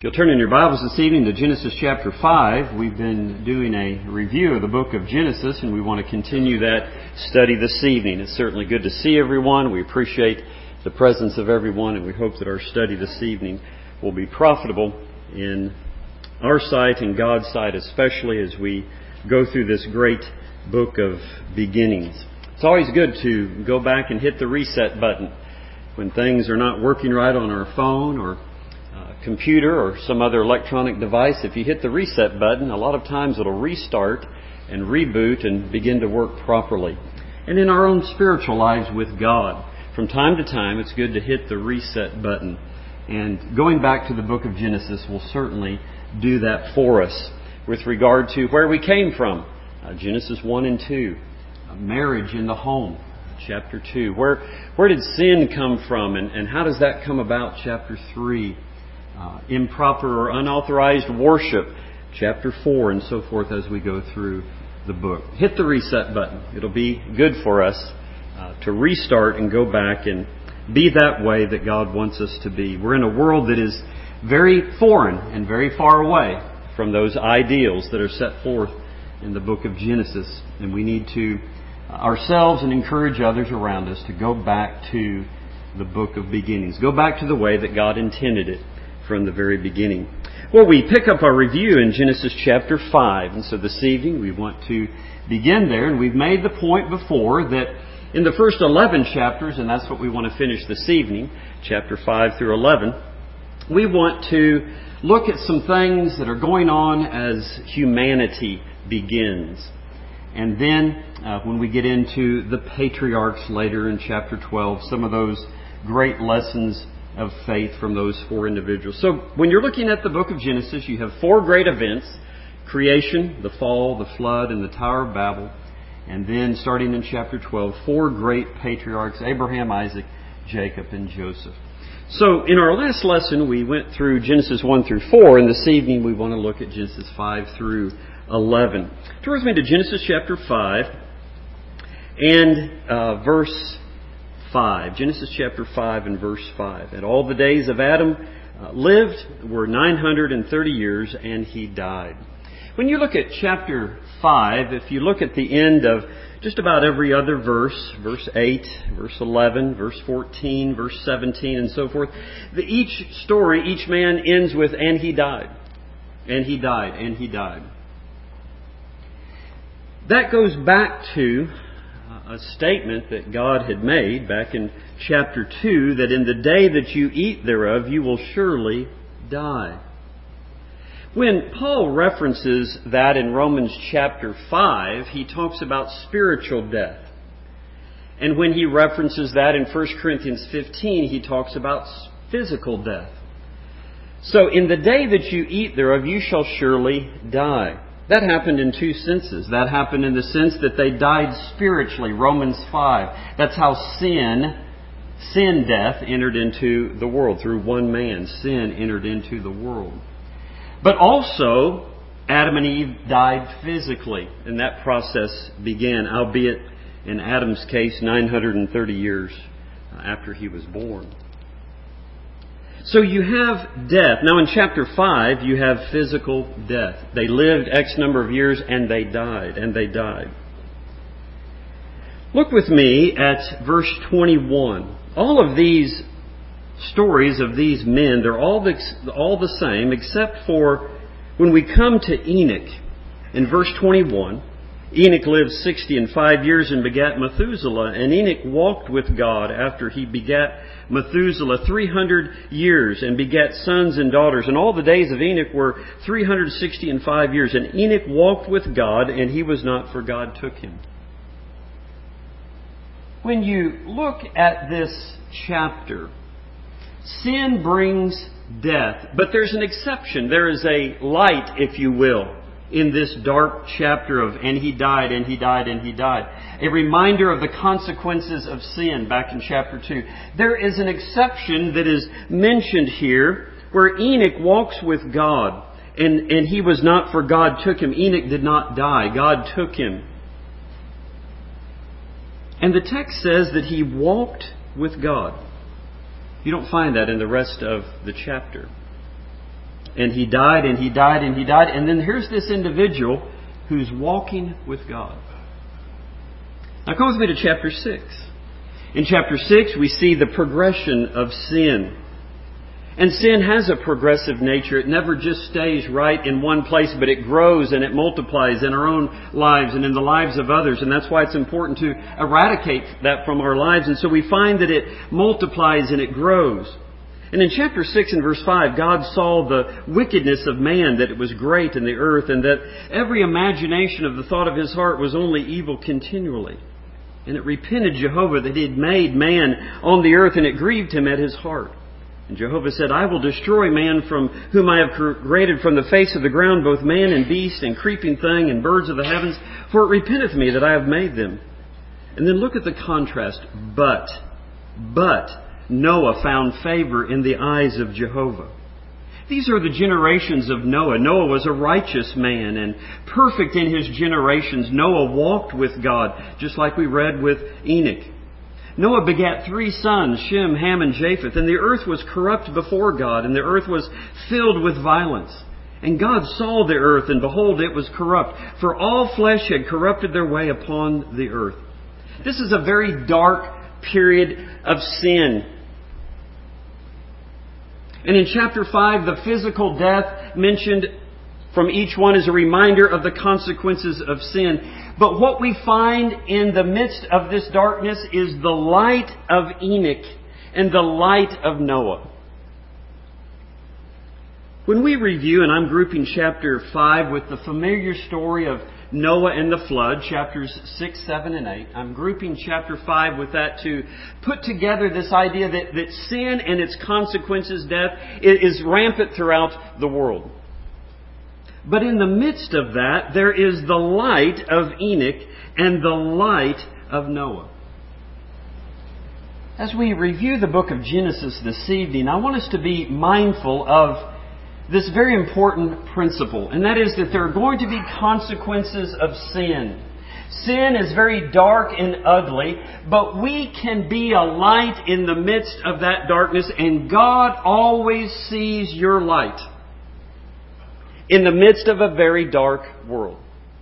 You'll turn in your Bibles this evening to Genesis chapter 5. We've been doing a review of the book of Genesis, and we want to continue that study this evening. It's certainly good to see everyone. We appreciate the presence of everyone, and we hope that our study this evening will be profitable in our sight and God's sight, especially as we go through this great book of beginnings. It's always good to go back and hit the reset button when things are not working right on our phone or computer or some other electronic device. If you hit the reset button, a lot of times it'll restart and reboot and begin to work properly. And in our own spiritual lives with God, from time to time, it's good to hit the reset button. And going back to the book of Genesis will certainly do that for us with regard to where we came from. Genesis 1 and 2, marriage in the home, chapter 2. Where did sin come from and how does that come about, chapter 3. Improper or unauthorized worship, chapter 4, and so forth as we go through the book. Hit the reset button. It'll be good for us to restart and go back and be that way that God wants us to be. We're in a world that is very foreign and very far away from those ideals that are set forth in the book of Genesis. And we need to ourselves and encourage others around us to go back to the book of beginnings. Go back to the way that God intended it from the very beginning. Well, we pick up our review in Genesis chapter 5. And so this evening we want to begin there. And we've made the point before that in the first 11 chapters, and that's what we want to finish this evening, chapter 5 through 11, we want to look at some things that are going on as humanity begins. And then when we get into the patriarchs later in chapter 12, some of those great lessons of faith from those four individuals. So when you're looking at the book of Genesis, you have four great events: creation, the fall, the flood, and the Tower of Babel. And then starting in chapter 12, four great patriarchs: Abraham, Isaac, Jacob, and Joseph. So in our last lesson, we went through Genesis 1 through 4, and this evening we want to look at Genesis 5 through 11. Turn with me to Genesis chapter 5 and verse 5. Genesis chapter 5 and verse 5. And all the days of Adam lived were 930 years, and he died. When you look at chapter 5, if you look at the end of just about every other verse, verse 8, verse 11, verse 14, verse 17, and so forth, each story, each man ends with, and he died, and he died, and he died. That goes back to a statement that God had made back in chapter 2, that in the day that you eat thereof, you will surely die. When Paul references that in Romans chapter 5, he talks about spiritual death. And when he references that in 1 Corinthians 15, he talks about physical death. So in the day that you eat thereof, you shall surely die. That happened in two senses. That happened in the sense that they died spiritually, Romans 5. That's how sin death entered into the world. Through one man, sin entered into the world. But also, Adam and Eve died physically, and that process began, albeit in Adam's case, 930 years after he was born. So you have death. Now in chapter 5, you have physical death. They lived X number of years and they died. Look with me at verse 21. All of these stories of these men, they're all the same, except for when we come to Enoch. In verse 21, Enoch lived 65 years and begat Methuselah. And Enoch walked with God after he begat Methuselah 300 years and begat sons and daughters. And all the days of Enoch were 365 years. And Enoch walked with God, and he was not, for God took him. When you look at this chapter, sin brings death. But there's an exception. There is a light, if you will, in this dark chapter of and he died, and he died, and he died. A reminder of the consequences of sin back in chapter 2. There is an exception that is mentioned here where Enoch walks with God, and he was not, for God took him. Enoch did not die. God took him. And the text says that he walked with God. You don't find that in the rest of the chapter. And he died, and he died, and he died. And then here's this individual who's walking with God. Now come with me to chapter 6. In chapter 6, we see the progression of sin. And sin has a progressive nature. It never just stays right in one place, but it grows and it multiplies in our own lives and in the lives of others. And that's why it's important to eradicate that from our lives. And so we find that it multiplies and it grows. And in chapter 6 and verse 5, God saw the wickedness of man, that it was great in the earth, and that every imagination of the thought of his heart was only evil continually. And it repented Jehovah that he had made man on the earth, and it grieved him at his heart. And Jehovah said, I will destroy man from whom I have created from the face of the ground, both man and beast and creeping thing and birds of the heavens, for it repenteth me that I have made them. And then look at the contrast. But Noah found favor in the eyes of Jehovah. These are the generations of Noah. Noah was a righteous man and perfect in his generations. Noah walked with God, just like we read with Enoch. Noah begat 3 sons, Shem, Ham, and Japheth, and the earth was corrupt before God, and the earth was filled with violence. And God saw the earth, and behold, it was corrupt, for all flesh had corrupted their way upon the earth. This is a very dark period of sin. And in chapter 5, the physical death mentioned from each one is a reminder of the consequences of sin. But what we find in the midst of this darkness is the light of Enoch and the light of Noah. When we review, and I'm grouping chapter 5 with the familiar story of Noah and the flood, chapters 6, 7, and 8. I'm grouping chapter 5 with that to put together this idea that sin and its consequences, death, is rampant throughout the world. But in the midst of that, there is the light of Enoch and the light of Noah. As we review the book of Genesis this evening, I want us to be mindful of this very important principle, and that is that there are going to be consequences of sin. Sin is very dark and ugly, but we can be a light in the midst of that darkness, and God always sees your light in the midst of a very dark world.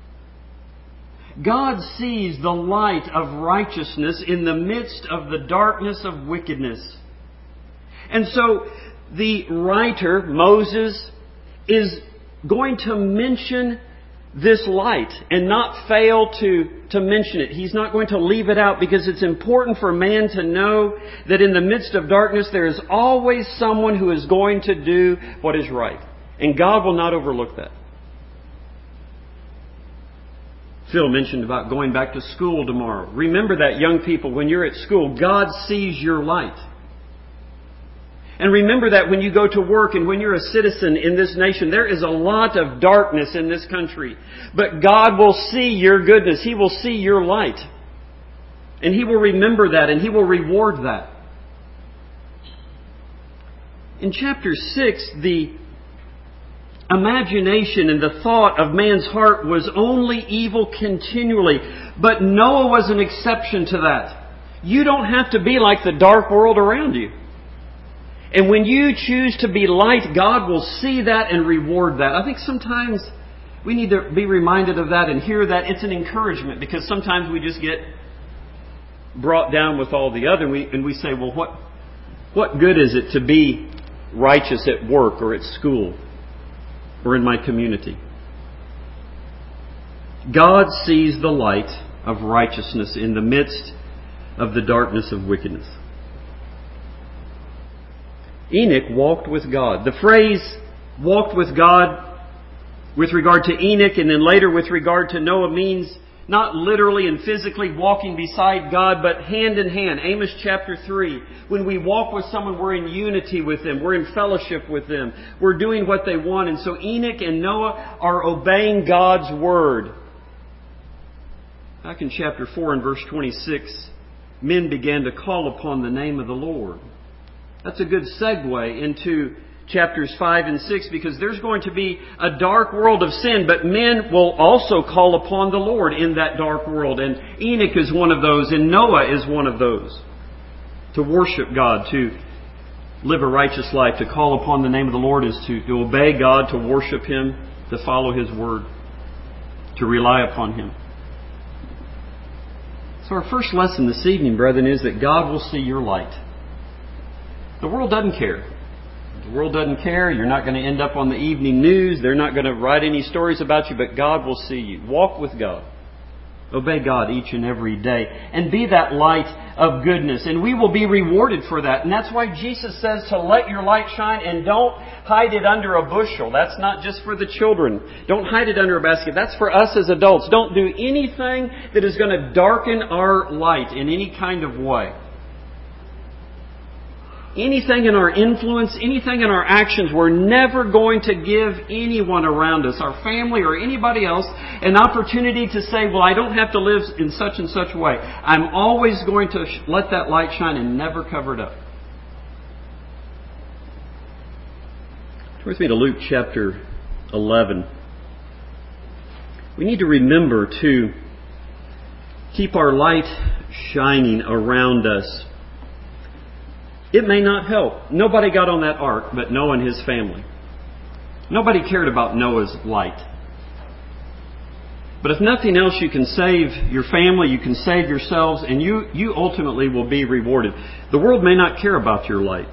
God sees the light of righteousness in the midst of the darkness of wickedness. And so the writer, Moses, is going to mention this light and not fail to mention it. He's not going to leave it out, because it's important for man to know that in the midst of darkness there is always someone who is going to do what is right. And God will not overlook that. Phil mentioned about going back to school tomorrow. Remember that, young people, when you're at school, God sees your light. And remember that when you go to work and when you're a citizen in this nation, there is a lot of darkness in this country. But God will see your goodness. He will see your light. And He will remember that, and He will reward that. In chapter 6, the imagination and the thought of man's heart was only evil continually. But Noah was an exception to that. You don't have to be like the dark world around you. And when you choose to be light, God will see that and reward that. I think sometimes we need to be reminded of that and hear that. It's an encouragement, because sometimes we just get brought down with all the other, and we say, well, what good is it to be righteous at work or at school or in my community? God sees the light of righteousness in the midst of the darkness of wickedness. Enoch walked with God. The phrase walked with God with regard to Enoch and then later with regard to Noah means not literally and physically walking beside God, but hand in hand. Amos chapter 3. When we walk with someone, we're in unity with them. We're in fellowship with them. We're doing what they want. And so Enoch and Noah are obeying God's word. Back in chapter 4 and verse 26, men began to call upon the name of the Lord. That's a good segue into chapters 5 and 6, because there's going to be a dark world of sin, but men will also call upon the Lord in that dark world. And Enoch is one of those, and Noah is one of those. To worship God, to live a righteous life, to call upon the name of the Lord, is to obey God, to worship Him, to follow His Word, to rely upon Him. So our first lesson this evening, brethren, is that God will see your light. The world doesn't care. The world doesn't care. You're not going to end up on the evening news. They're not going to write any stories about you, but God will see you. Walk with God. Obey God each and every day. And be that light of goodness. And we will be rewarded for that. And that's why Jesus says to let your light shine and don't hide it under a bushel. That's not just for the children. Don't hide it under a basket. That's for us as adults. Don't do anything that is going to darken our light in any kind of way. Anything in our influence, anything in our actions, we're never going to give anyone around us, our family or anybody else, an opportunity to say, well, I don't have to live in such and such a way. I'm always going to let that light shine and never cover it up. Turn with me to Luke chapter 11. We need to remember to keep our light shining around us. It may not help. Nobody got on that ark but Noah and his family. Nobody cared about Noah's light. But if nothing else, you can save your family, you can save yourselves, and you ultimately will be rewarded. The world may not care about your light.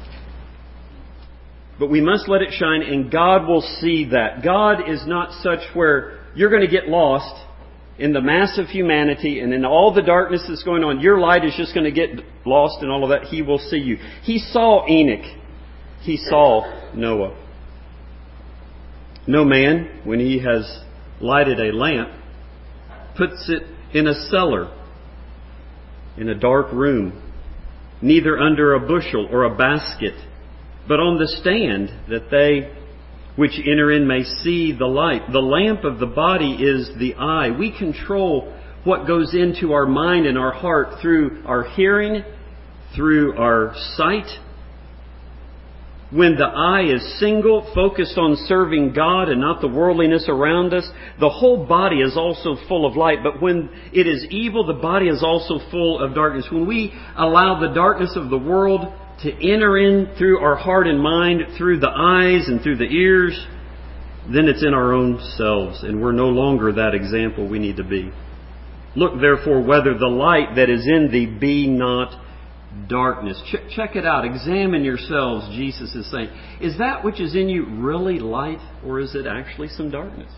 But we must let it shine, and God will see that. God is not such where you're going to get lost in the mass of humanity and in all the darkness that's going on. Your light is just going to get lost in all of that. He will see you. He saw Enoch. He saw Noah. No man, when he has lighted a lamp, puts it in a cellar, in a dark room, neither under a bushel or a basket, but on the stand, that they which enter in may see the light. The lamp of the body is the eye. We control what goes into our mind and our heart through our hearing, through our sight. When the eye is single, focused on serving God and not the worldliness around us, the whole body is also full of light. But when it is evil, the body is also full of darkness. When we allow the darkness of the world to enter in through our heart and mind, through the eyes and through the ears, then it's in our own selves, and we're no longer that example we need to be. Look therefore whether the light that is in thee be not darkness. Check it out. Examine yourselves, Jesus is saying. Is that which is in you really light, or is it actually some darkness?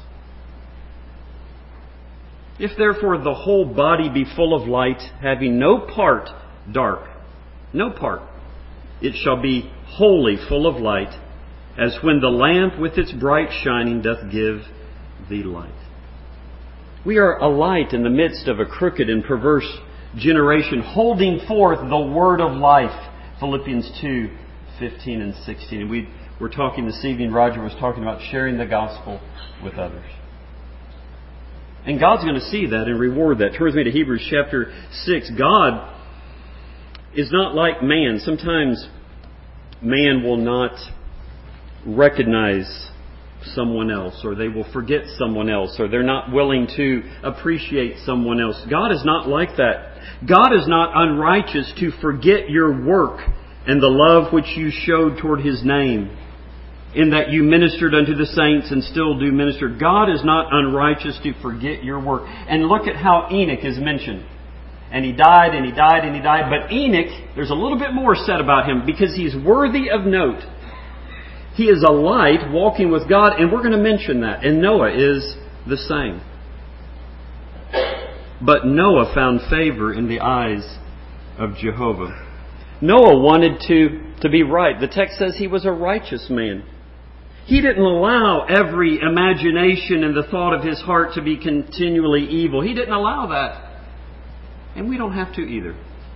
If therefore the whole body be full of light, having no part dark, no part, it shall be wholly full of light, as when the lamp with its bright shining doth give thee light. We are a light in the midst of a crooked and perverse generation, holding forth the word of life. Philippians 2:15 and 16. And we're talking this evening, Roger was talking about sharing the gospel with others. And God's going to see that and reward that. Turn with me to Hebrews chapter 6. God is not like man. Sometimes man will not recognize someone else, or they will forget someone else, or they're not willing to appreciate someone else. God is not like that. God is not unrighteous to forget your work and the love which you showed toward His name, in that you ministered unto the saints and still do minister. God is not unrighteous to forget your work. And look at how Enoch is mentioned. And he died, and he died, and he died. But Enoch, there's a little bit more said about him, because he's worthy of note. He is a light walking with God, and we're going to mention that. And Noah is the same. But Noah found favor in the eyes of Jehovah. Noah wanted to be right. The text says he was a righteous man. He didn't allow every imagination and the thought of his heart to be continually evil. He didn't allow that. And we don't have to either.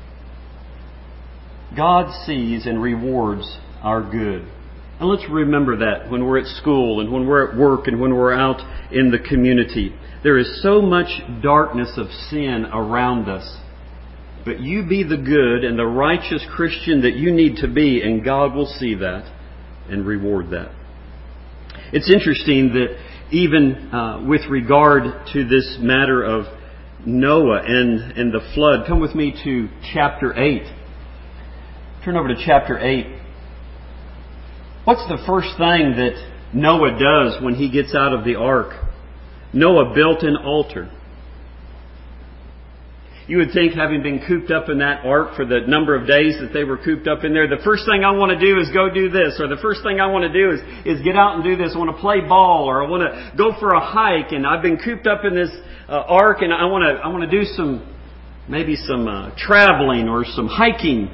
God sees and rewards our good. And let's remember that when we're at school and when we're at work and when we're out in the community. There is so much darkness of sin around us. But you be the good and the righteous Christian that you need to be, and God will see that and reward that. It's interesting that even with regard to this matter of Noah and the flood, come with me to chapter 8. Turn over to chapter 8. What's the first thing that Noah does when he gets out of the ark? Noah built an altar. You would think, having been cooped up in that ark for the number of days that they were cooped up in there, the first thing I want to do is go do this, or the first thing I want to do is get out and do this. I want to play ball, or I want to go for a hike, and I've been cooped up in this ark, and I want to do maybe some traveling or some hiking.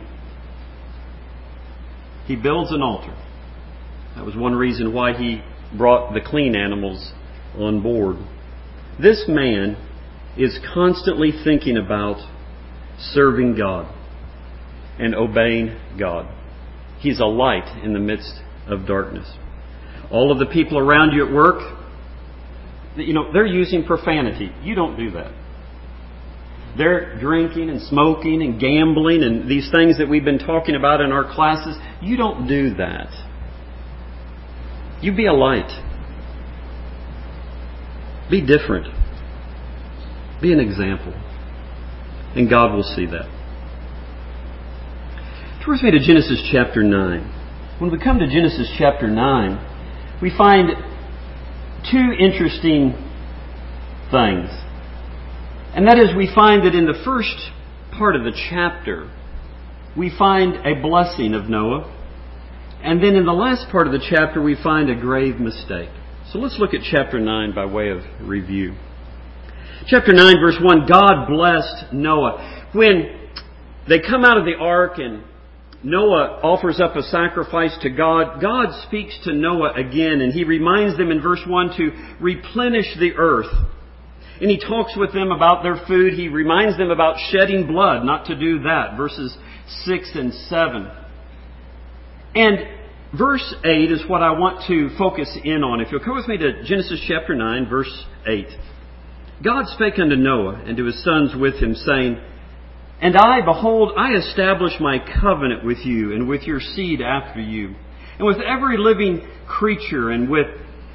He builds an altar. That was one reason why he brought the clean animals on board. This man is constantly thinking about serving God and obeying God. He's a light in the midst of darkness. All of the people around you at work, they're using profanity. You don't do that. They're drinking and smoking and gambling and these things that we've been talking about in our classes. You don't do that. You be a light. Be different. Be an example. And God will see that. Turn with me to Genesis chapter 9. When we come to Genesis chapter 9, we find two interesting things. And that is, we find that in the first part of the chapter, we find a blessing of Noah. And then in the last part of the chapter, we find a grave mistake. So let's look at chapter 9 by way of review. Chapter 9, verse 1, God blessed Noah. When they come out of the ark and Noah offers up a sacrifice to God, God speaks to Noah again, and He reminds them in verse 1 to replenish the earth. And He talks with them about their food. He reminds them about shedding blood, not to do that, verses 6 and 7. And verse 8 is what I want to focus in on. If you'll come with me to Genesis chapter 9, verse 8. God spake unto Noah and to his sons with him, saying, And I, behold, I establish my covenant with you and with your seed after you, and with every living creature, and with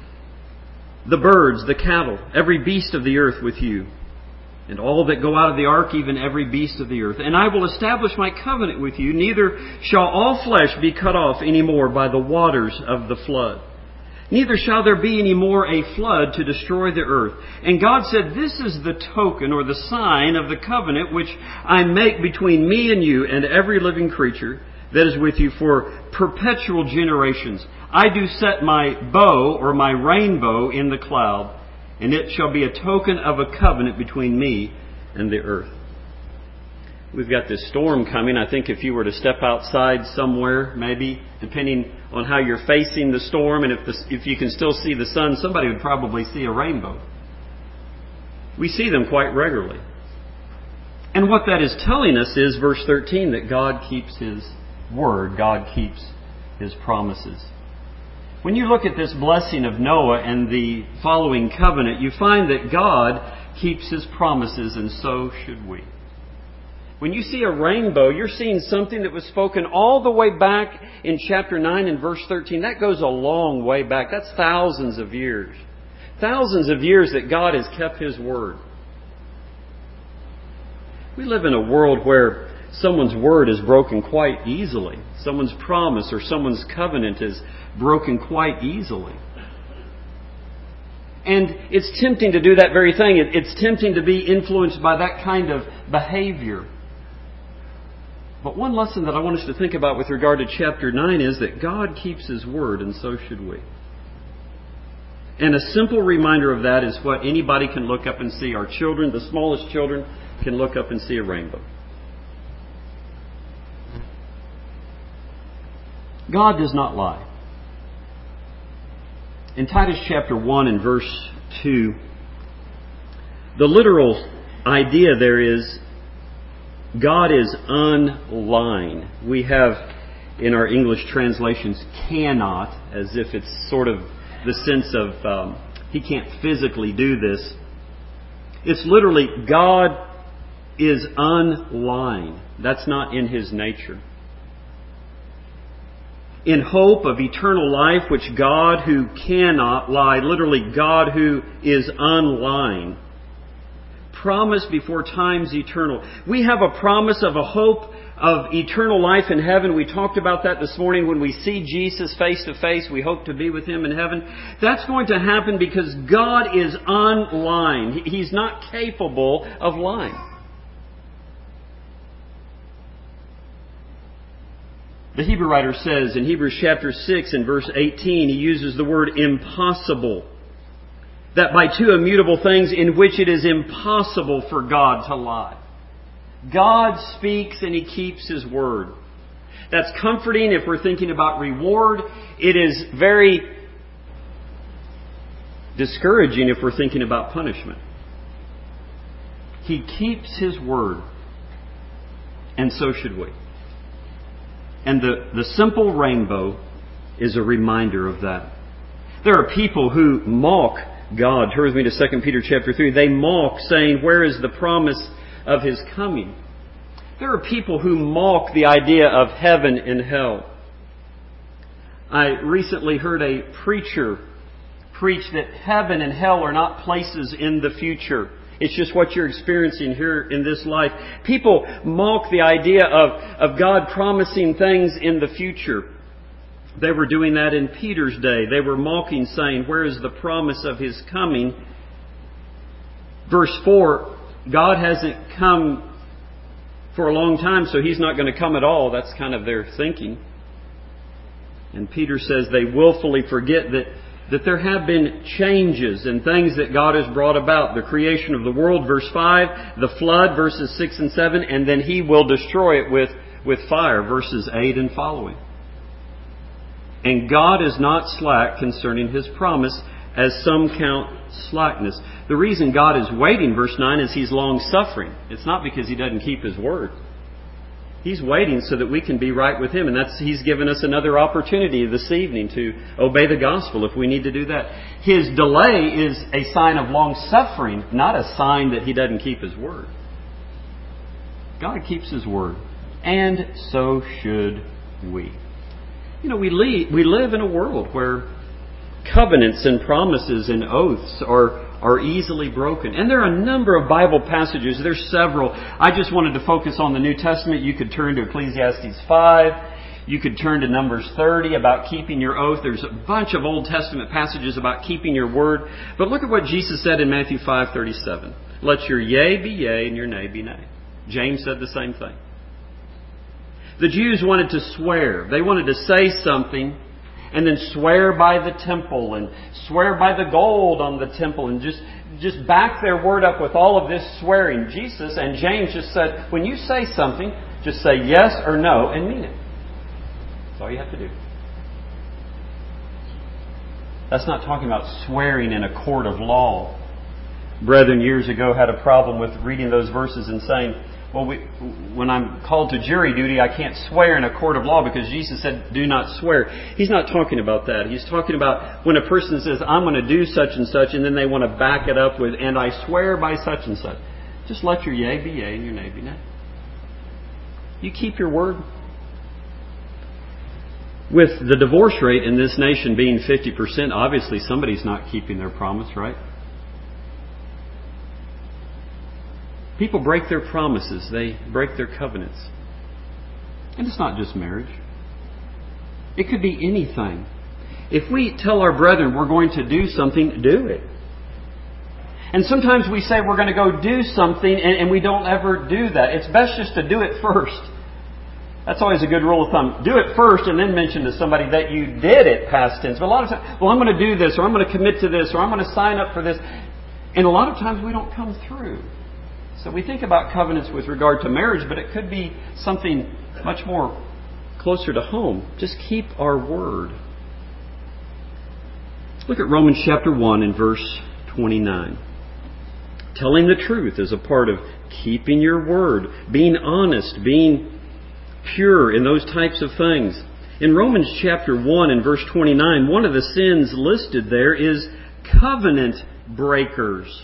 the birds, the cattle, every beast of the earth with you, and all that go out of the ark, even every beast of the earth. And I will establish my covenant with you, neither shall all flesh be cut off any more by the waters of the flood. Neither shall there be any more a flood to destroy the earth. And God said, This is the token or the sign of the covenant which I make between me and you and every living creature that is with you for perpetual generations. I do set my bow or my rainbow in the cloud, and it shall be a token of a covenant between me and the earth. We've got this storm coming. I think if you were to step outside somewhere, maybe, depending on how you're facing the storm, and if you can still see the sun, somebody would probably see a rainbow. We see them quite regularly. And what that is telling us is, verse 13, that God keeps His word. God keeps His promises. When you look at this blessing of Noah and the following covenant, you find that God keeps His promises, and so should we. When you see a rainbow, you're seeing something that was spoken all the way back in chapter 9 and verse 13. That goes a long way back. That's thousands of years. Thousands of years that God has kept His word. We live in a world where someone's word is broken quite easily. Someone's promise or someone's covenant is broken quite easily. And it's tempting to do that very thing. It's tempting to be influenced by that kind of behavior. But one lesson that I want us to think about with regard to chapter 9 is that God keeps His word, and so should we. And a simple reminder of that is what anybody can look up and see. Our children, the smallest children, can look up and see a rainbow. God does not lie. In Titus chapter 1 and verse 2, the literal idea there is God is unlying. We have in our English translations cannot, as if it's sort of the sense of He can't physically do this. It's literally God is unlying. That's not in His nature. In hope of eternal life, which God who cannot lie, literally God who is unlying, promised before times eternal. We have a promise of a hope of eternal life in heaven. We talked about that this morning. When we see Jesus face to face, we hope to be with Him in heaven. That's going to happen because God is unlying. He's not capable of lying. The Hebrew writer says in Hebrews chapter 6 and verse 18, he uses the word impossible. That by two immutable things in which it is impossible for God to lie. God speaks and He keeps His word. That's comforting if we're thinking about reward. It is very discouraging if we're thinking about punishment. He keeps His word. And so should we. And the simple rainbow is a reminder of that. There are people who mock God. Turn with me to 2 Peter chapter 3. They mock, saying, where is the promise of His coming? There are people who mock the idea of heaven and hell. I recently heard a preacher preach that heaven and hell are not places in the future. It's just what you're experiencing here in this life. People mock the idea of God promising things in the future. They were doing that in Peter's day. They were mocking, saying, where is the promise of His coming? Verse 4, God hasn't come for a long time, so He's not going to come at all. That's kind of their thinking. And Peter says they willfully forget that there have been changes and things that God has brought about. The creation of the world, verse 5, the flood, verses 6 and 7, and then He will destroy it with fire, verses 8 and following. And God is not slack concerning His promise, as some count slackness. The reason God is waiting, verse 9, is He's long-suffering. It's not because He doesn't keep His word. He's waiting so that we can be right with Him. And He's given us another opportunity this evening to obey the gospel if we need to do that. His delay is a sign of long-suffering, not a sign that He doesn't keep His word. God keeps His word. And so should we. You know, we live in a world where covenants and promises and oaths are easily broken. And there are a number of Bible passages. There's several. I just wanted to focus on the New Testament. You could turn to Ecclesiastes 5. You could turn to Numbers 30 about keeping your oath. There's a bunch of Old Testament passages about keeping your word. But look at what Jesus said in Matthew 5:37. Let your yea be yea and your nay be nay. James said the same thing. The Jews wanted to swear. They wanted to say something and then swear by the temple and swear by the gold on the temple and just back their word up with all of this swearing. Jesus and James just said, when you say something, just say yes or no and mean it. That's all you have to do. That's not talking about swearing in a court of law. Brethren years ago had a problem with reading those verses and saying, well, when I'm called to jury duty, I can't swear in a court of law because Jesus said, do not swear. He's not talking about that. He's talking about when a person says, I'm going to do such and such, and then they want to back it up with, and I swear by such and such. Just let your yea be yea and your nay be nay. You keep your word. With the divorce rate in this nation being 50%, obviously somebody's not keeping their promise, right? People break their promises. They break their covenants. And it's not just marriage. It could be anything. If we tell our brethren we're going to do something, do it. And sometimes we say we're going to go do something and we don't ever do that. It's best just to do it first. That's always a good rule of thumb. Do it first and then mention to somebody that you did it past tense. But a lot of times, well, I'm going to do this, or I'm going to commit to this, or I'm going to sign up for this. And a lot of times we don't come through. So we think about covenants with regard to marriage, but it could be something much more closer to home. Just keep our word. Look at Romans chapter 1 and verse 29. Telling the truth is a part of keeping your word, being honest, being pure in those types of things. In Romans chapter 1 and verse 29, one of the sins listed there is covenant breakers.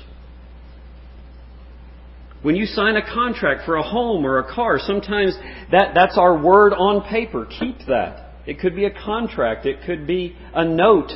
When you sign a contract for a home or a car, sometimes that's our word on paper. Keep that. It could be a contract. It could be a note.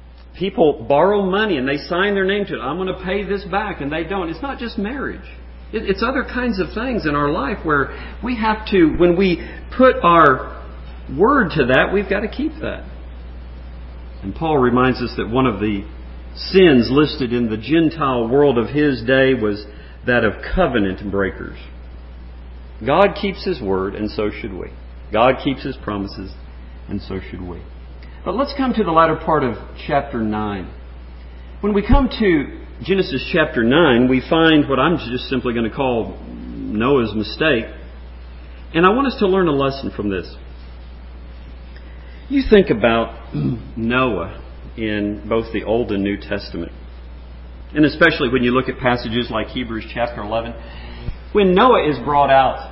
People borrow money and they sign their name to it. I'm going to pay this back, and they don't. It's not just marriage. It's other kinds of things in our life where we have to, when we put our word to that, we've got to keep that. And Paul reminds us that one of the sins listed in the Gentile world of his day was that of covenant breakers. God keeps His word, and so should we. God keeps His promises, and so should we. But let's come to the latter part of chapter 9. When we come to Genesis chapter 9, we find what I'm just simply going to call Noah's mistake. And I want us to learn a lesson from this. You think about Noah in both the Old and New Testament. And especially when you look at passages like Hebrews chapter 11. When Noah is brought out,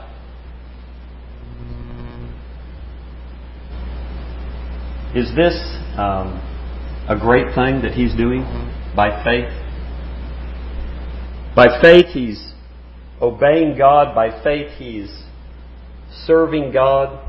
is this a great thing that he's doing by faith? By faith he's obeying God. By faith he's serving God.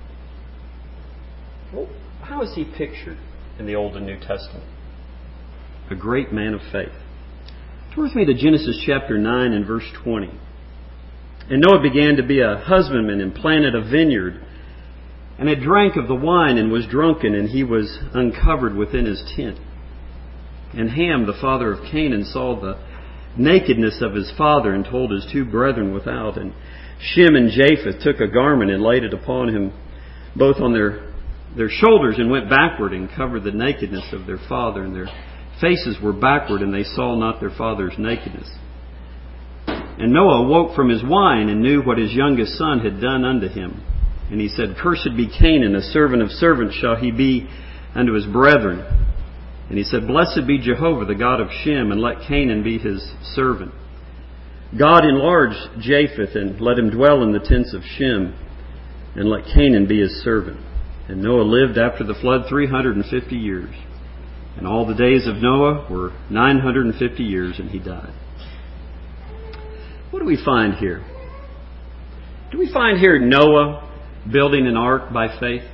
Well, how is he pictured in the Old and New Testament? A great man of faith. Turn with me to Genesis chapter 9 and verse 20. And Noah began to be a husbandman and planted a vineyard, and had drank of the wine and was drunken, and he was uncovered within his tent. And Ham, the father of Canaan, saw the nakedness of his father and told his two brethren without. And Shem and Japheth took a garment and laid it upon him, both on their shoulders, and went backward and covered the nakedness of their father. And their faces were backward, and they saw not their father's nakedness. And Noah awoke from his wine and knew what his youngest son had done unto him. And he said, Cursed be Canaan, a servant of servants shall he be unto his brethren. And he said, Blessed be Jehovah, the God of Shem, and let Canaan be his servant. God enlarged Japheth, and let him dwell in the tents of Shem, and let Canaan be his servant. And Noah lived after the flood 350 years. And all the days of Noah were 950 years, and he died. What do we find here? Do we find here Noah building an ark by faith?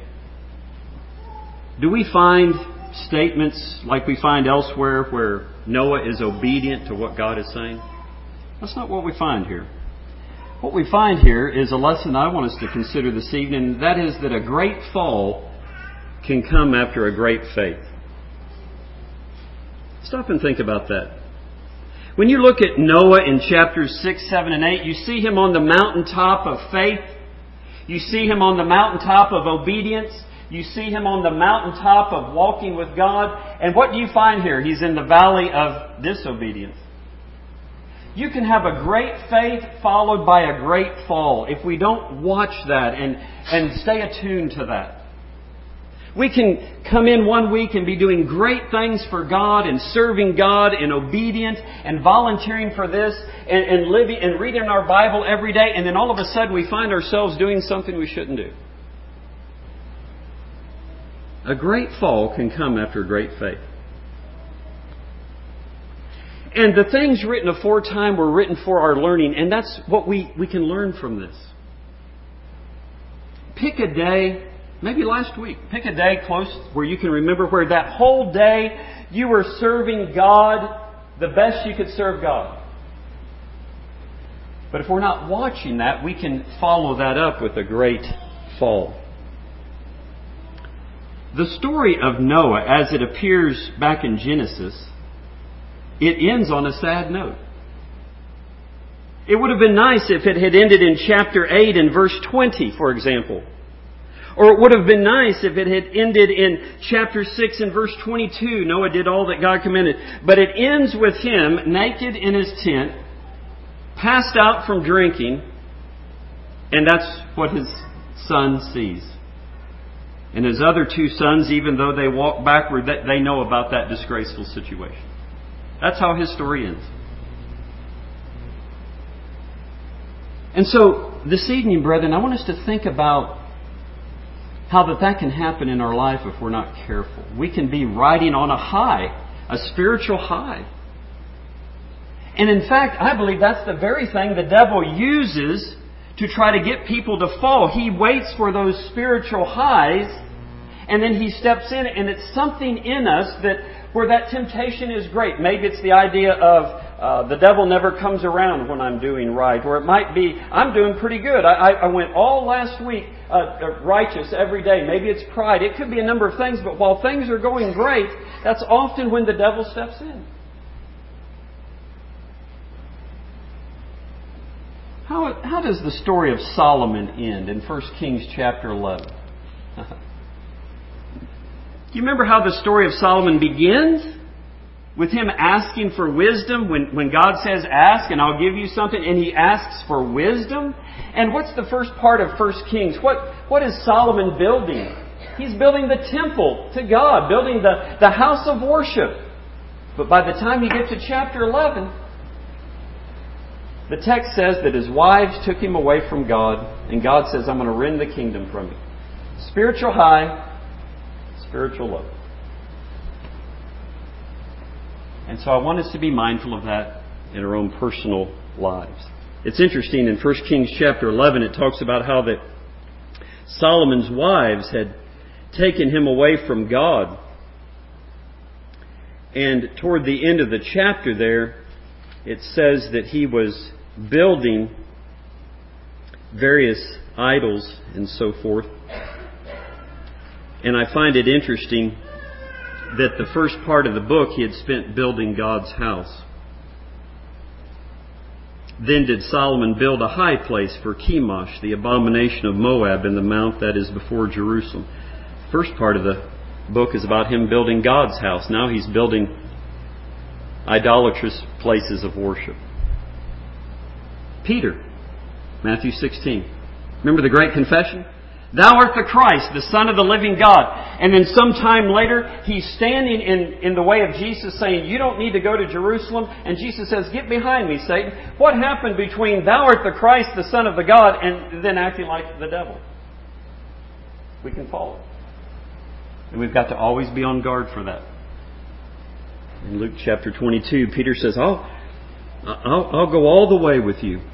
Do we find statements like we find elsewhere where Noah is obedient to what God is saying? That's not what we find here. What we find here is a lesson I want us to consider this evening, and that is that a great fall can come after a great faith. Stop and think about that. When you look at Noah in chapters 6, 7, and 8, you see him on the mountaintop of faith. You see him on the mountaintop of obedience. You see him on the mountaintop of walking with God. And what do you find here? He's in the valley of disobedience. You can have a great faith followed by a great fall if we don't watch that and stay attuned to that. We can come in one week and be doing great things for God and serving God and obedient and volunteering for this and living and reading our Bible every day, and then all of a sudden we find ourselves doing something we shouldn't do. A great fall can come after great faith. And the things written aforetime were written for our learning, and that's what we can learn from this. Pick a day. Maybe last week, pick a day close where you can remember where that whole day you were serving God the best you could serve God. But if we're not watching that, we can follow that up with a great fall. The story of Noah, as it appears back in Genesis, it ends on a sad note. It would have been nice if it had ended in chapter 8 and verse 20, for example. Or it would have been nice if it had ended in chapter 6 and verse 22. Noah did all that God commanded. But it ends with him naked in his tent, passed out from drinking, and that's what his son sees. And his other two sons, even though they walk backward, they know about that disgraceful situation. That's how his story ends. And so, this evening, brethren, I want us to think about how that can happen in our life if we're not careful. We can be riding on a high, a spiritual high. And in fact, I believe that's the very thing the devil uses to try to get people to fall. He waits for those spiritual highs, And then He steps in, and it's something in us where that temptation is great. Maybe it's the idea of the devil never comes around when I'm doing right. Or it might be, I'm doing pretty good. I went all last week righteous every day. Maybe it's pride. It could be a number of things, but while things are going great, that's often when the devil steps in. How does the story of Solomon end in 1 Kings chapter 11? Do you remember how the story of Solomon begins? With him asking for wisdom when God says, ask and I'll give you something, and he asks for wisdom. And what's the first part of 1 Kings? What is Solomon building? He's building the temple to God, building the house of worship. But by the time you get to chapter 11, the text says that his wives took him away from God, and God says, I'm going to rend the kingdom from you. Spiritual high, spiritual low. And so I want us to be mindful of that in our own personal lives. It's interesting, in 1 Kings chapter 11, it talks about how that Solomon's wives had taken him away from God. And toward the end of the chapter there, it says that he was building various idols and so forth. And I find it interesting that the first part of the book he had spent building God's house. Then did Solomon build a high place for Chemosh, the abomination of Moab, in the mount that is before Jerusalem. First part of the book is about him building God's house. Now he's building idolatrous places of worship. Peter, Matthew 16. Remember the great confession? Thou art the Christ, the Son of the living God. And then sometime later, he's standing in the way of Jesus saying, you don't need to go to Jerusalem. And Jesus says, get behind me, Satan. What happened between thou art the Christ, the Son of the God, and then acting like the devil? We can follow. And we've got to always be on guard for that. In Luke chapter 22, Peter says, I'll go all the way with you.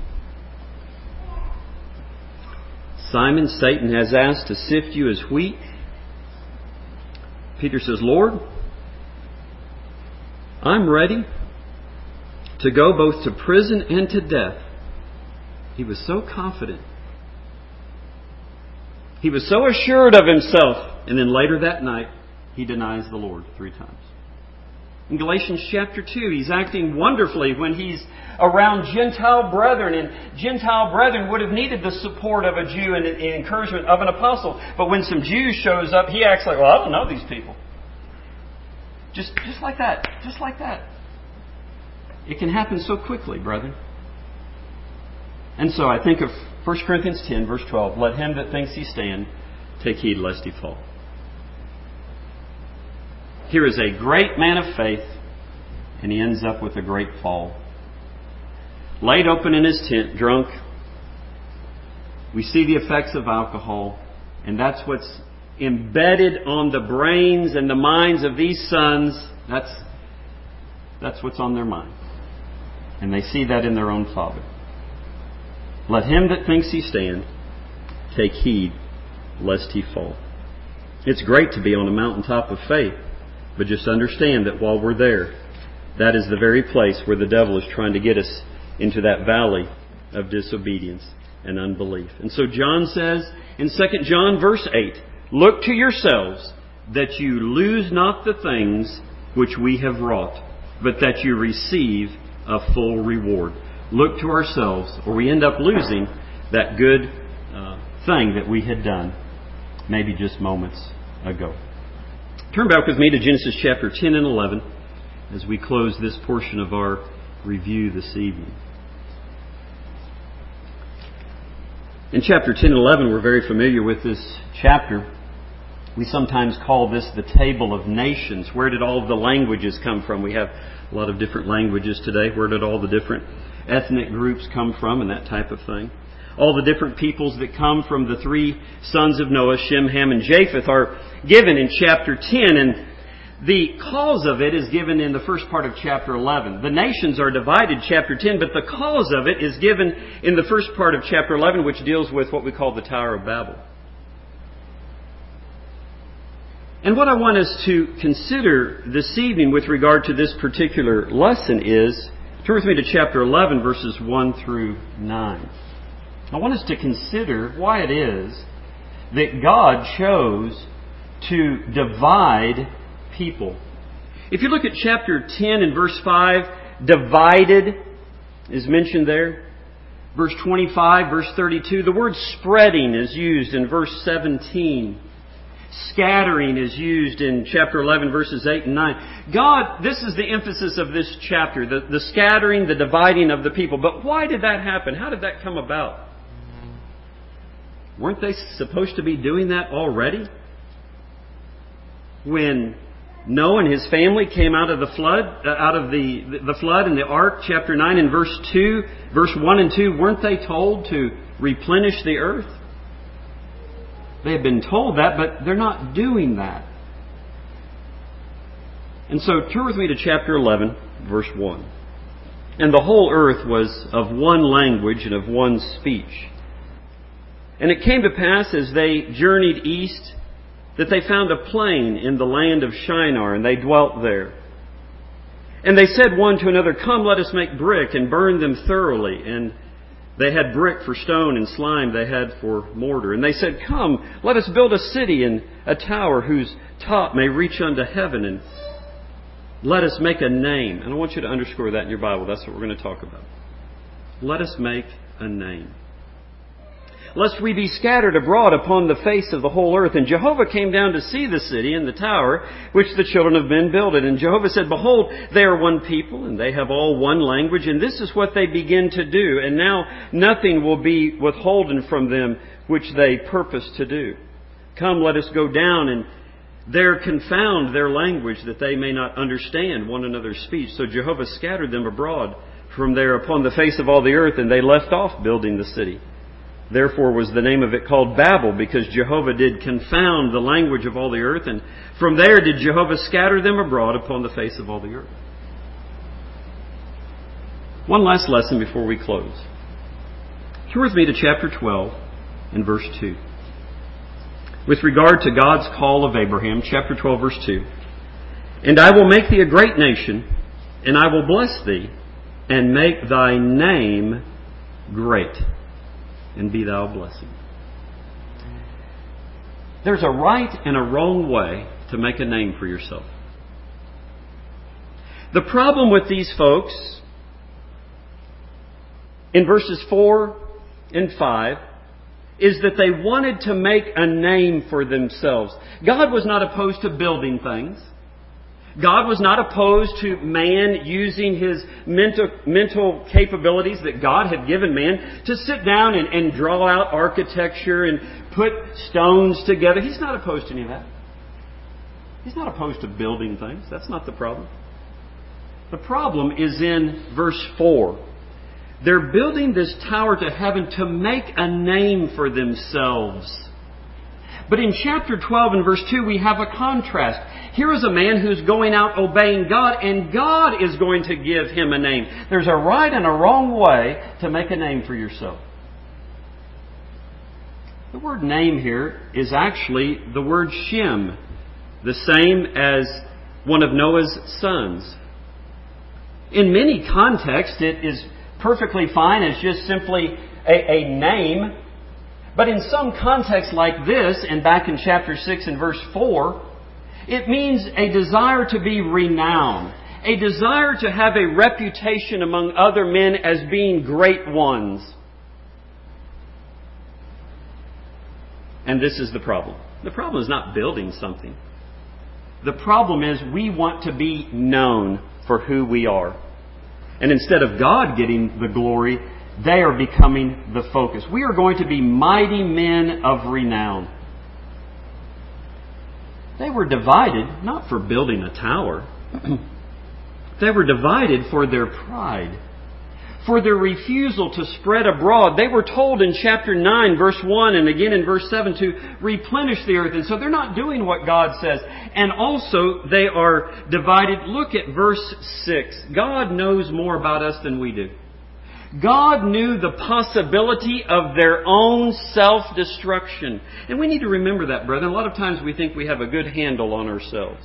Simon, Satan has asked to sift you as wheat. Peter says, Lord, I'm ready to go both to prison and to death. He was so confident. He was so assured of himself. And then later that night, he denies the Lord 3 times. In Galatians chapter 2, he's acting wonderfully when he's around Gentile brethren. And Gentile brethren would have needed the support of a Jew and the encouragement of an apostle. But when some Jews shows up, he acts like, well, I don't know these people. Just like that. Just like that. It can happen so quickly, brethren. And so I think of 1 Corinthians 10, verse 12. Let him that thinks he stand take heed lest he fall. Here is a great man of faith, and he ends up with a great fall. Laid open in his tent, drunk. We see the effects of alcohol, and that's what's embedded on the brains and the minds of these sons. That's what's on their mind. And they see that in their own father. Let him that thinks he stand take heed lest he fall. It's great to be on a mountaintop of faith. But just understand that while we're there, that is the very place where the devil is trying to get us into that valley of disobedience and unbelief. And so John says in 2 John verse 8, look to yourselves that you lose not the things which we have wrought, but that you receive a full reward. Look to ourselves, or we end up losing that good thing that we had done maybe just moments ago. Turn back with me to Genesis chapter 10 and 11 as we close this portion of our review this evening. In chapter 10 and 11, we're very familiar with this chapter. We sometimes call this the Table of Nations. Where did all of the languages come from? We have a lot of different languages today. Where did all the different ethnic groups come from and that type of thing? All the different peoples that come from the 3 sons of Noah, Shem, Ham, and Japheth, are given in chapter 10. And the cause of it is given in the first part of chapter 11. The nations are divided, chapter 10, but the cause of it is given in the first part of chapter 11, which deals with what we call the Tower of Babel. And what I want us to consider this evening with regard to this particular lesson is, turn with me to chapter 11, verses 1 through 9. I want us to consider why it is that God chose to divide people. If you look at chapter 10 and verse 5, divided is mentioned there. Verse 25, verse 32, the word spreading is used in verse 17. Scattering is used in chapter 11, verses 8 and 9. God, this is the emphasis of this chapter, the scattering, the dividing of the people. But why did that happen? How did that come about? Weren't they supposed to be doing that already? When Noah and his family came out of the flood, the flood and the ark, chapter 9 and verse 2, verse 1 and 2, weren't they told to replenish the earth? They have been told that, but they're not doing that. And so turn with me to chapter 11, verse 1. And the whole earth was of one language and of one speech. And it came to pass as they journeyed east that they found a plain in the land of Shinar, and they dwelt there. And they said one to another, "Come, let us make brick and burn them thoroughly." And they had brick for stone, and slime they had for mortar. And they said, "Come, let us build a city and a tower whose top may reach unto heaven, and let us make a name." And I want you to underscore that in your Bible. That's what we're going to talk about. Let us make a name, lest we be scattered abroad upon the face of the whole earth. And Jehovah came down to see the city and the tower which the children of men builded. And Jehovah said, "Behold, they are one people, and they have all one language, and this is what they begin to do. And now nothing will be withholden from them which they purpose to do. Come, let us go down and there confound their language, that they may not understand one another's speech." So Jehovah scattered them abroad from there upon the face of all the earth, and they left off building the city. Therefore was the name of it called Babel, because Jehovah did confound the language of all the earth, and from there did Jehovah scatter them abroad upon the face of all the earth. One last lesson before we close. Turn with me to chapter 12 and verse 2. With regard to God's call of Abraham, chapter 12, verse 2. "And I will make thee a great nation, and I will bless thee, and make thy name great, and be thou a blessing." There's a right and a wrong way to make a name for yourself. The problem with these folks in verses 4 and 5 is that they wanted to make a name for themselves. God was not opposed to building things. God was not opposed to man using his mental capabilities that God had given man to sit down and draw out architecture and put stones together. He's not opposed to any of that. He's not opposed to building things. That's not the problem. The problem is in verse 4. They're building this tower to heaven to make a name for themselves. But in chapter 12 and verse 2, we have a contrast. Here is a man who's going out obeying God, and God is going to give him a name. There's a right and a wrong way to make a name for yourself. The word name here is actually the word Shem, the same as one of Noah's sons. In many contexts, it is perfectly fine as just simply a name. But in some contexts like this, and back in chapter 6 and verse 4, it means a desire to be renowned, a desire to have a reputation among other men as being great ones. And this is the problem. The problem is not building something. The problem is we want to be known for who we are. And instead of God getting the glory, they are becoming the focus. We are going to be mighty men of renown. They were divided not for building a tower. They were divided for their pride, for their refusal to spread abroad. They were told in chapter 9, verse 1, and again in verse 7 to replenish the earth. And so they're not doing what God says. And also they are divided. Look at verse 6. God knows more about us than we do. God knew the possibility of their own self-destruction. And we need to remember that, brethren. A lot of times we think we have a good handle on ourselves.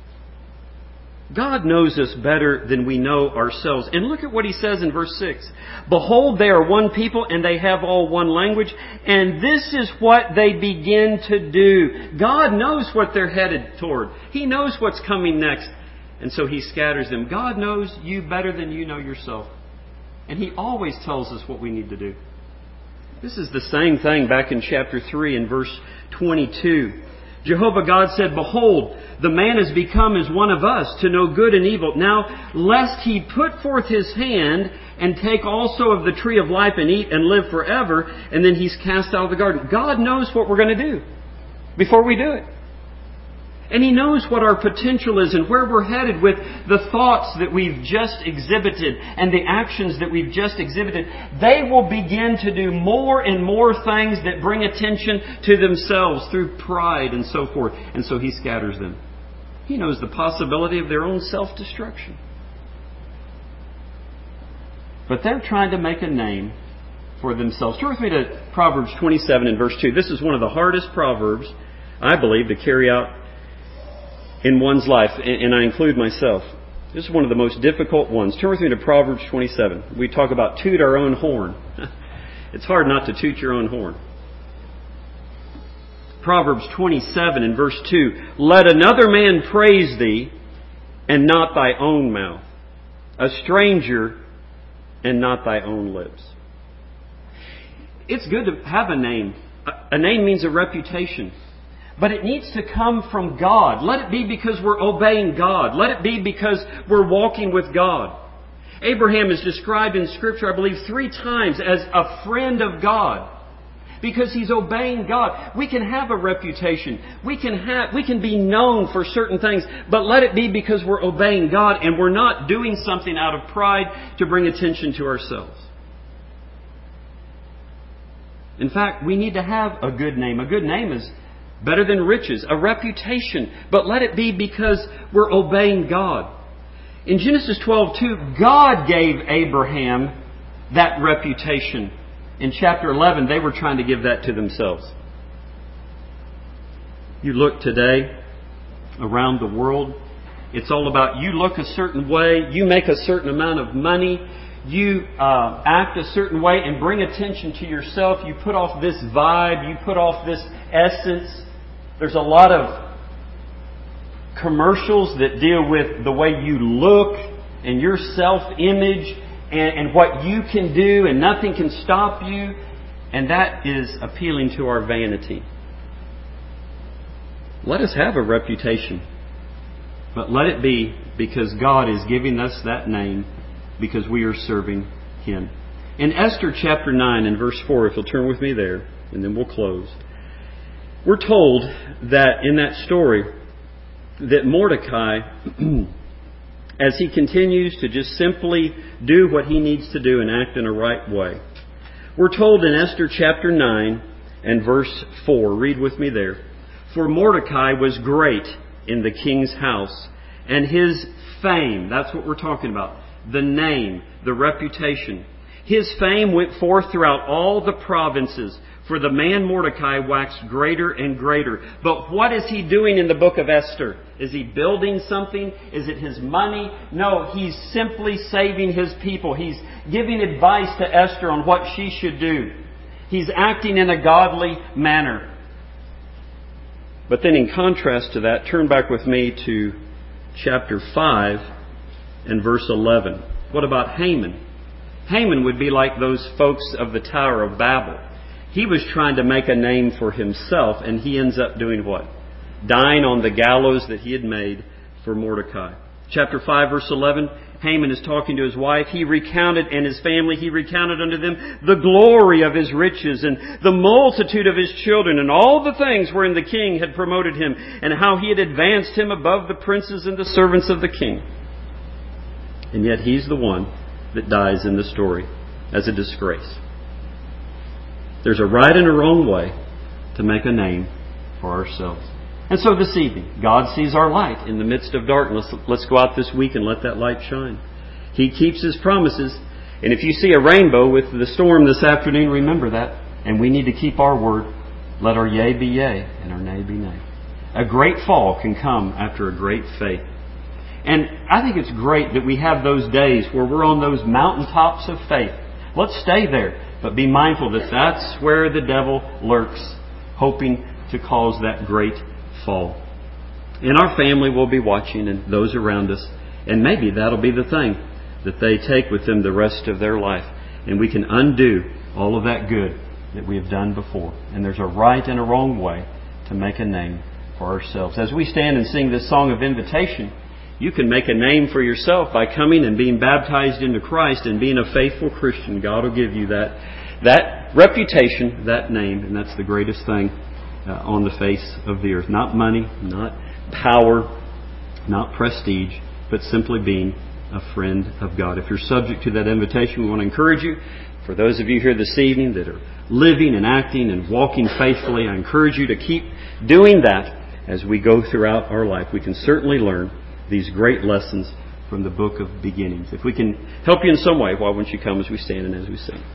God knows us better than we know ourselves. And look at what He says in verse 6. Behold, they are one people, and they have all one language, and this is what they begin to do. God knows what they're headed toward. He knows what's coming next. And so He scatters them. God knows you better than you know yourself. And He always tells us what we need to do. This is the same thing back in chapter 3 and verse 22. Jehovah God said, Behold, the man has become as one of us to know good and evil. Now, lest he put forth his hand and take also of the tree of life and eat and live forever, and then he's cast out of the garden. God knows what we're going to do before we do it. And He knows what our potential is and where we're headed with the thoughts that we've just exhibited and the actions that we've just exhibited. They will begin to do more and more things that bring attention to themselves through pride and so forth. And so He scatters them. He knows the possibility of their own self-destruction. But they're trying to make a name for themselves. Turn with me to Proverbs 27 and verse 2. This is one of the hardest proverbs, I believe, to carry out in one's life, and I include myself. This is one of the most difficult ones. Turn with me to Proverbs 27. We talk about toot our own horn. It's hard not to toot your own horn. Proverbs 27 and verse 2. Let another man praise thee, and not thy own mouth. A stranger, and not thy own lips. It's good to have a name. A name means a reputation. But it needs to come from God. Let it be because we're obeying God. Let it be because we're walking with God. Abraham is described in Scripture, I believe, 3 times as a friend of God. Because he's obeying God. We can have a reputation. We can be known for certain things. But let it be because we're obeying God and we're not doing something out of pride to bring attention to ourselves. In fact, we need to have a good name. A good name is better than riches, a reputation. But let it be because we're obeying God. In Genesis 12:2, God gave Abraham that reputation. In chapter 11, they were trying to give that to themselves. You look today around the world, it's all about you look a certain way, you make a certain amount of money, you act a certain way and bring attention to yourself. You put off this vibe, you put off this essence. There's a lot of commercials that deal with the way you look and your self-image and what you can do, and nothing can stop you. And that is appealing to our vanity. Let us have a reputation. But let it be because God is giving us that name because we are serving Him. In Esther chapter 9 and verse 4, if you'll turn with me there, and then we'll close. We're told that in that story that Mordecai, as he continues to just simply do what he needs to do and act in a right way. We're told in Esther chapter 9 and verse 4, read with me there. For Mordecai was great in the king's house, and his fame, that's what we're talking about, the name, the reputation. His fame went forth throughout all the provinces, for the man Mordecai waxed greater and greater. But what is he doing in the book of Esther? Is he building something? Is it his money? No, he's simply saving his people. He's giving advice to Esther on what she should do. He's acting in a godly manner. But then in contrast to that, turn back with me to chapter 5 and verse 11. What about Haman? Haman would be like those folks of the Tower of Babel. He was trying to make a name for himself, and he ends up doing what? Dying on the gallows that he had made for Mordecai. Chapter 5, verse 11, Haman is talking to his wife. He recounted, and his family, he recounted unto them the glory of his riches and the multitude of his children and all the things wherein the king had promoted him, and how he had advanced him above the princes and the servants of the king. And yet he's the one that dies in the story as a disgrace. There's a right and a wrong way to make a name for ourselves. And so this evening, God sees our light in the midst of darkness. Let's go out this week and let that light shine. He keeps His promises. And if you see a rainbow with the storm this afternoon, remember that. And we need to keep our word. Let our yea be yea and our nay be nay. A great fall can come after a great faith. And I think it's great that we have those days where we're on those mountaintops of faith. Let's stay there, but be mindful that that's where the devil lurks, hoping to cause that great fall. And our family will be watching, and those around us. And maybe that'll be the thing that they take with them the rest of their life. And we can undo all of that good that we have done before. And there's a right and a wrong way to make a name for ourselves. As we stand and sing this song of invitation, you can make a name for yourself by coming and being baptized into Christ and being a faithful Christian. God will give you that reputation, that name, and that's the greatest thing on the face of the earth. Not money, not power, not prestige, but simply being a friend of God. If you're subject to that invitation, we want to encourage you. For those of you here this evening that are living and acting and walking faithfully, I encourage you to keep doing that as we go throughout our life. We can certainly learn these great lessons from the book of beginnings. If we can help you in some way, why won't you come as we stand and as we sing?